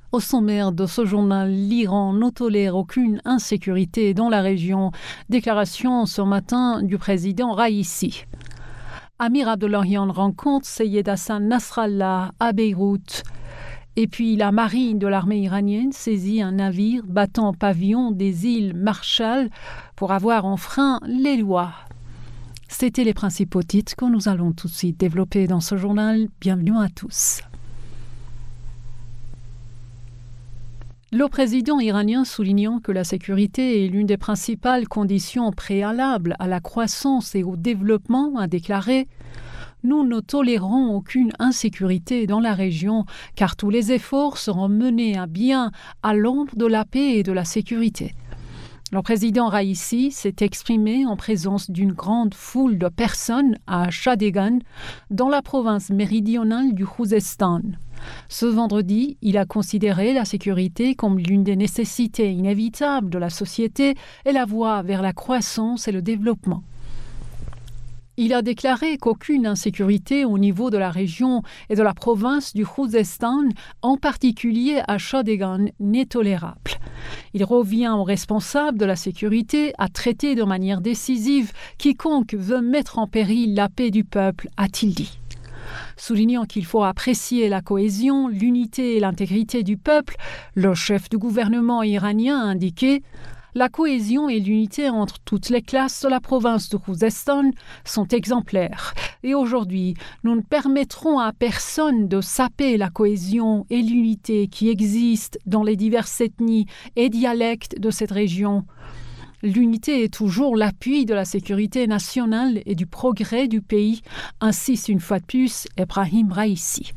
Au sommaire de ce journal, l'Iran ne tolère aucune insécurité dans la région. Déclaration ce matin du président Raïssi. Amir Abdollahian rencontre Seyed Hassan Nasrallah à Beyrouth. Et puis la marine de l'armée iranienne saisit un navire battant pavillon des îles Marshall pour avoir enfreint les lois. C'était les principaux titres que nous allons tout de suite développer dans ce journal. Bienvenue à tous. Le président iranien soulignant que la sécurité est l'une des principales conditions préalables à la croissance et au développement a déclaré « Nous ne tolérons aucune insécurité dans la région car tous les efforts seront menés à bien à l'ombre de la paix et de la sécurité ». Le président Raïssi s'est exprimé en présence d'une grande foule de personnes à Shadegan, dans la province méridionale du Khouzestan. Ce vendredi, il a considéré la sécurité comme l'une des nécessités inévitables de la société et la voie vers la croissance et le développement. Il a déclaré qu'aucune insécurité au niveau de la région et de la province du Khouzestan, en particulier à Shadegan, n'est tolérable. Il revient aux responsables de la sécurité à traiter de manière décisive quiconque veut mettre en péril la paix du peuple, a-t-il dit. Soulignant qu'il faut apprécier la cohésion, l'unité et l'intégrité du peuple, le chef du gouvernement iranien a indiqué « La cohésion et l'unité entre toutes les classes de la province de Khouzestan sont exemplaires. Et aujourd'hui, nous ne permettrons à personne de saper la cohésion et l'unité qui existent dans les diverses ethnies et dialectes de cette région. L'unité est toujours l'appui de la sécurité nationale et du progrès du pays, insiste une fois de plus Ebrahim Raïssi.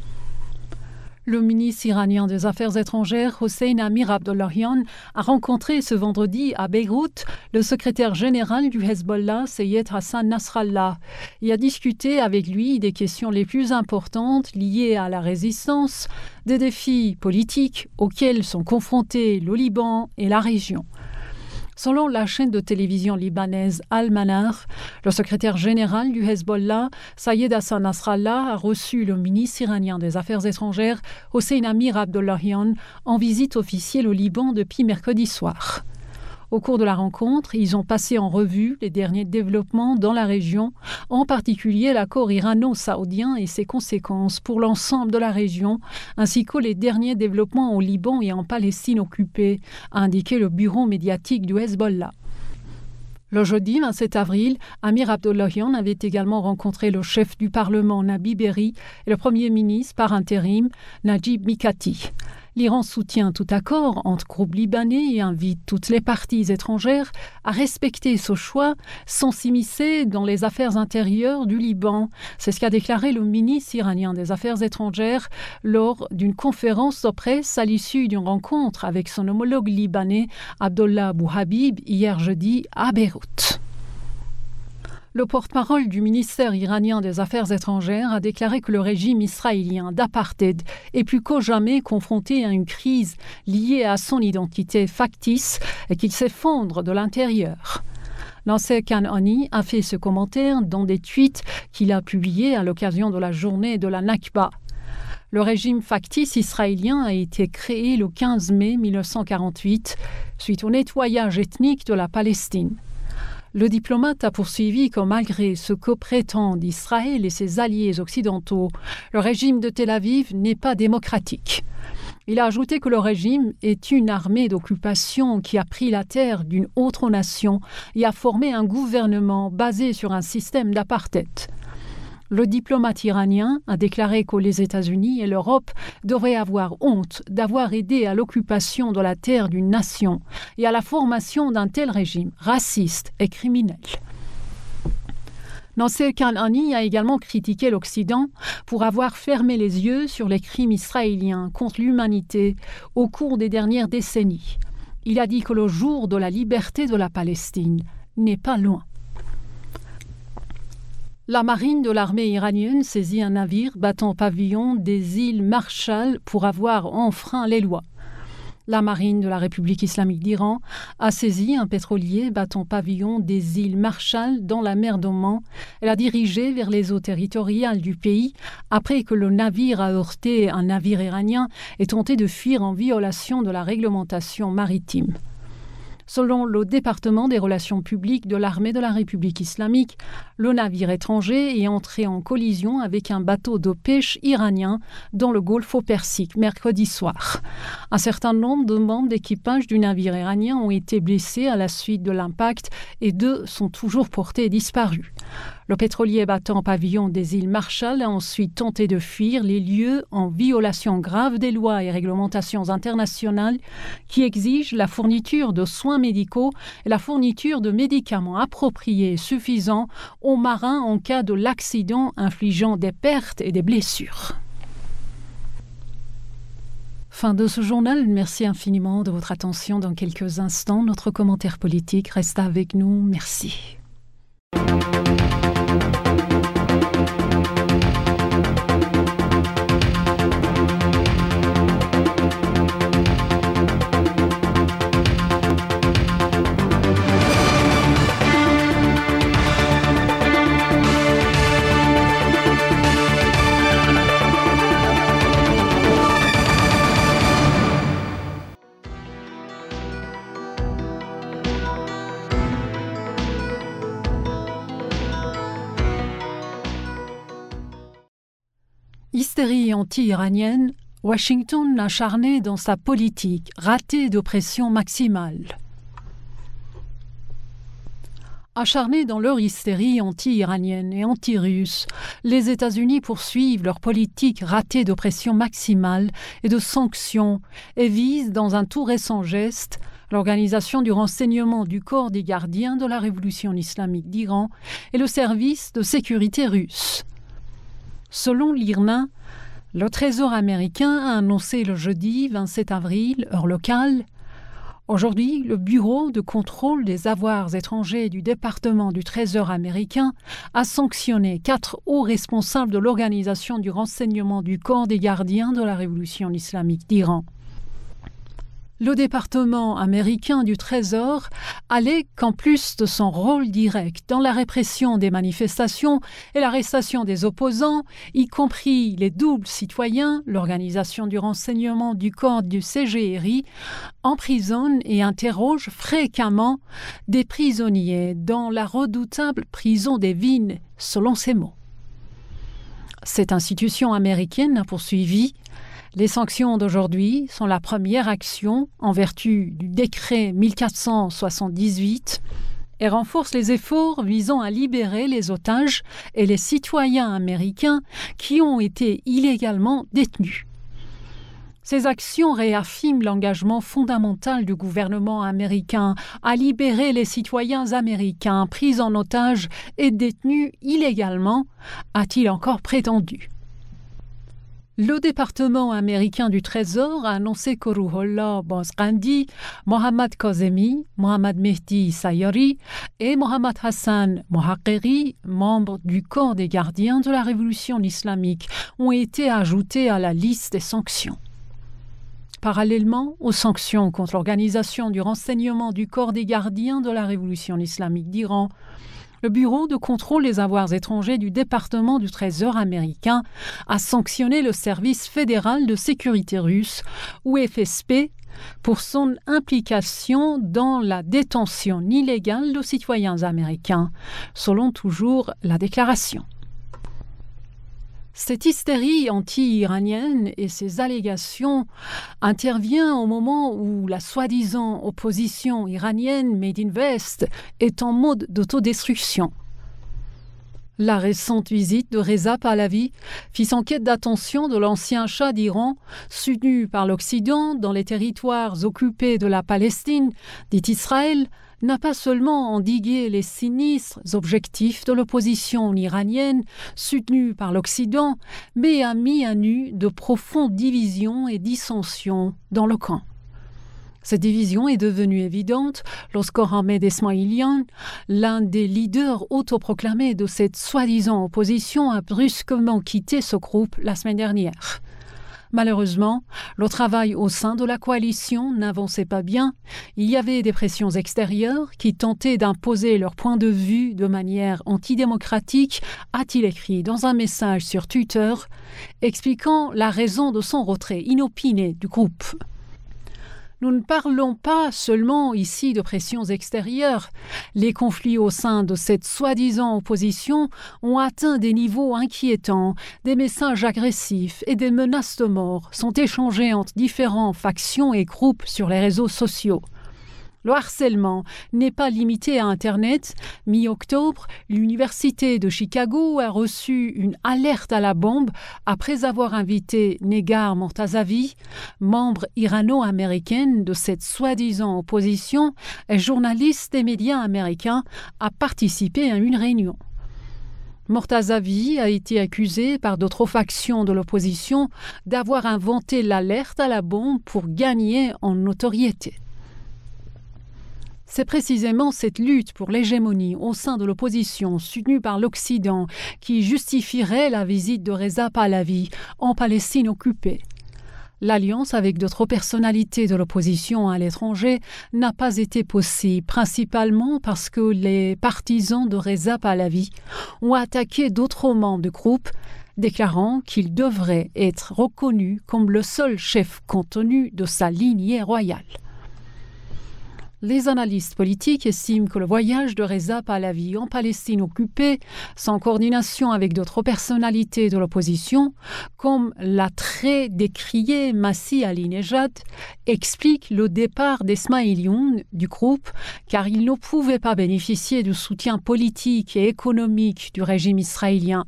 Le ministre iranien des Affaires étrangères, Hossein Amir Abdollahian, a rencontré ce vendredi à Beyrouth le secrétaire général du Hezbollah, Seyed Hassan Nasrallah, et a discuté avec lui des questions les plus importantes liées à la résistance, des défis politiques auxquels sont confrontés le Liban et la région. Selon la chaîne de télévision libanaise Al-Manar, le secrétaire général du Hezbollah, Seyed Hassan Nasrallah, a reçu le ministre iranien des Affaires étrangères, Hossein Amir Abdollahian, en visite officielle au Liban depuis mercredi soir. Au cours de la rencontre, ils ont passé en revue les derniers développements dans la région, en particulier l'accord irano-saoudien et ses conséquences pour l'ensemble de la région, ainsi que les derniers développements au Liban et en Palestine occupée, a indiqué le bureau médiatique du Hezbollah. Le jeudi 27 avril, Amir Abdollahian avait également rencontré le chef du Parlement Nabi Berri et le Premier ministre par intérim Najib Mikati. L'Iran soutient tout accord entre groupes libanais et invite toutes les parties étrangères à respecter ce choix sans s'immiscer dans les affaires intérieures du Liban. C'est ce qu'a déclaré le ministre iranien des Affaires étrangères lors d'une conférence de presse à l'issue d'une rencontre avec son homologue libanais Abdullah Bouhabib hier jeudi à Beyrouth. Le porte-parole du ministère iranien des Affaires étrangères a déclaré que le régime israélien d'apartheid est plus que jamais confronté à une crise liée à son identité factice et qu'il s'effondre de l'intérieur. Nasser Kanani a fait ce commentaire dans des tweets qu'il a publiés à l'occasion de la journée de la Nakba. Le régime factice israélien a été créé le 15 mai 1948 suite au nettoyage ethnique de la Palestine. Le diplomate a poursuivi que malgré ce que prétendent Israël et ses alliés occidentaux, le régime de Tel Aviv n'est pas démocratique. Il a ajouté que le régime est une armée d'occupation qui a pris la terre d'une autre nation et a formé un gouvernement basé sur un système d'apartheid. Le diplomate iranien a déclaré que les États-Unis et l'Europe devraient avoir honte d'avoir aidé à l'occupation de la terre d'une nation et à la formation d'un tel régime raciste et criminel. Nasser Kanani a également critiqué l'Occident pour avoir fermé les yeux sur les crimes israéliens contre l'humanité au cours des dernières décennies. Il a dit que le jour de la liberté de la Palestine n'est pas loin. La marine de l'armée iranienne saisit un navire battant pavillon des îles Marshall pour avoir enfreint les lois. La marine de la République islamique d'Iran a saisi un pétrolier battant pavillon des îles Marshall dans la mer d'Oman. Elle a dirigé vers les eaux territoriales du pays après que le navire a heurté un navire iranien et tenté de fuir en violation de la réglementation maritime. Selon le département des relations publiques de l'armée de la République islamique, le navire étranger est entré en collision avec un bateau de pêche iranien dans le golfe Persique mercredi soir. Un certain nombre de membres d'équipage du navire iranien ont été blessés à la suite de l'impact et 2 sont toujours portés disparus. Le pétrolier battant pavillon des îles Marshall a ensuite tenté de fuir les lieux en violation grave des lois et réglementations internationales qui exigent la fourniture de soins médicaux et la fourniture de médicaments appropriés et suffisants aux marins en cas de l'accident infligeant des pertes et des blessures. Fin de ce journal. Merci infiniment de votre attention. Dans quelques instants, notre commentaire politique reste avec nous. Merci. Hystérie anti-iranienne, Washington acharné dans sa politique ratée d'oppression maximale. Acharnés dans leur hystérie anti-iranienne et anti-russe, les États-Unis poursuivent leur politique ratée d'oppression maximale et de sanctions et visent, dans un tout récent geste, l'organisation du renseignement du corps des gardiens de la révolution islamique d'Iran et le service de sécurité russe. Selon l'IRNA, le Trésor américain a annoncé le jeudi 27 avril, heure locale, aujourd'hui, le Bureau de contrôle des avoirs étrangers du département du Trésor américain a sanctionné 4 hauts responsables de l'organisation du renseignement du corps des gardiens de la révolution islamique d'Iran. Le département américain du Trésor allait qu'en plus de son rôle direct dans la répression des manifestations et l'arrestation des opposants, y compris les doubles citoyens, l'organisation du renseignement du corps du CGRI, emprisonne et interroge fréquemment des prisonniers dans la redoutable prison d'Evin, selon ses mots. Cette institution américaine a poursuivi: les sanctions d'aujourd'hui sont la première action en vertu du décret 1478 et renforcent les efforts visant à libérer les otages et les citoyens américains qui ont été illégalement détenus. Ces actions réaffirment l'engagement fondamental du gouvernement américain à libérer les citoyens américains pris en otage et détenus illégalement, a-t-il encore prétendu. Le département américain du Trésor a annoncé que Ruhollah Bazghandi, Mohammad Kazemi, Mohammad Mehdi Sayari et Mohammad Hassan Mohaqqeri, membres du corps des gardiens de la révolution islamique, ont été ajoutés à la liste des sanctions. Parallèlement aux sanctions contre l'organisation du renseignement du corps des gardiens de la révolution islamique d'Iran, le Bureau de contrôle des avoirs étrangers du département du Trésor américain a sanctionné le service fédéral de sécurité russe, ou FSB, pour son implication dans la détention illégale de citoyens américains, selon toujours la déclaration. Cette hystérie anti-iranienne et ces allégations interviennent au moment où la soi-disant opposition iranienne Made in West est en mode d'autodestruction. La récente visite de Reza Pahlavi, fils en quête d'attention de l'ancien Shah d'Iran, soutenu par l'Occident dans les territoires occupés de la Palestine, dit Israël, n'a pas seulement endigué les sinistres objectifs de l'opposition iranienne soutenue par l'Occident, mais a mis à nu de profondes divisions et dissensions dans le camp. Cette division est devenue évidente lorsque Ahmed Esmaïlian, l'un des leaders autoproclamés de cette soi-disant opposition, a brusquement quitté ce groupe la semaine dernière. Malheureusement, le travail au sein de la coalition n'avançait pas bien. Il y avait des pressions extérieures qui tentaient d'imposer leur point de vue de manière antidémocratique, a-t-il écrit dans un message sur Twitter, expliquant la raison de son retrait inopiné du groupe. Nous ne parlons pas seulement ici de pressions extérieures. Les conflits au sein de cette soi-disant opposition ont atteint des niveaux inquiétants. Des messages agressifs et des menaces de mort sont échangés entre différentes factions et groupes sur les réseaux sociaux. Le harcèlement n'est pas limité à Internet. Mi-octobre, l'Université de Chicago a reçu une alerte à la bombe après avoir invité Negar Mortazavi, membre irano-américaine de cette soi-disant opposition et journaliste des médias américains, à participer à une réunion. Mortazavi a été accusé par d'autres factions de l'opposition d'avoir inventé l'alerte à la bombe pour gagner en notoriété. C'est précisément cette lutte pour l'hégémonie au sein de l'opposition soutenue par l'Occident qui justifierait la visite de Reza Pahlavi en Palestine occupée. L'alliance avec d'autres personnalités de l'opposition à l'étranger n'a pas été possible, principalement parce que les partisans de Reza Pahlavi ont attaqué d'autres membres du groupe, déclarant qu'il devrait être reconnu comme le seul chef compte tenu de sa lignée royale. Les analystes politiques estiment que le voyage de Reza Pahlavi en Palestine occupée, sans coordination avec d'autres personnalités de l'opposition, comme l'a très décrié Masih Alinejad, explique le départ d'Esmaïlioun du groupe, car il ne pouvait pas bénéficier du soutien politique et économique du régime israélien.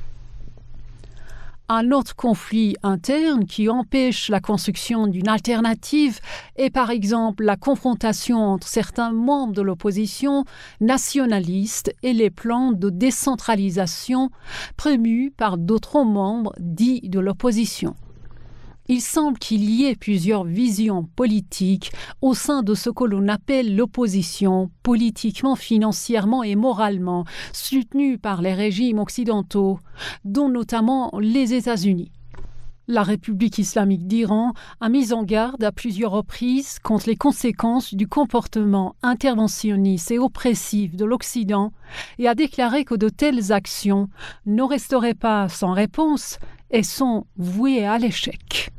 Un autre conflit interne qui empêche la construction d'une alternative est par exemple la confrontation entre certains membres de l'opposition nationaliste et les plans de décentralisation promus par d'autres membres dits de l'opposition. Il semble qu'il y ait plusieurs visions politiques au sein de ce que l'on appelle l'opposition, politiquement, financièrement et moralement, soutenue par les régimes occidentaux, dont notamment les États-Unis. La République islamique d'Iran a mis en garde à plusieurs reprises contre les conséquences du comportement interventionniste et oppressif de l'Occident et a déclaré que de telles actions ne resteraient pas sans réponse et sont vouées à l'échec.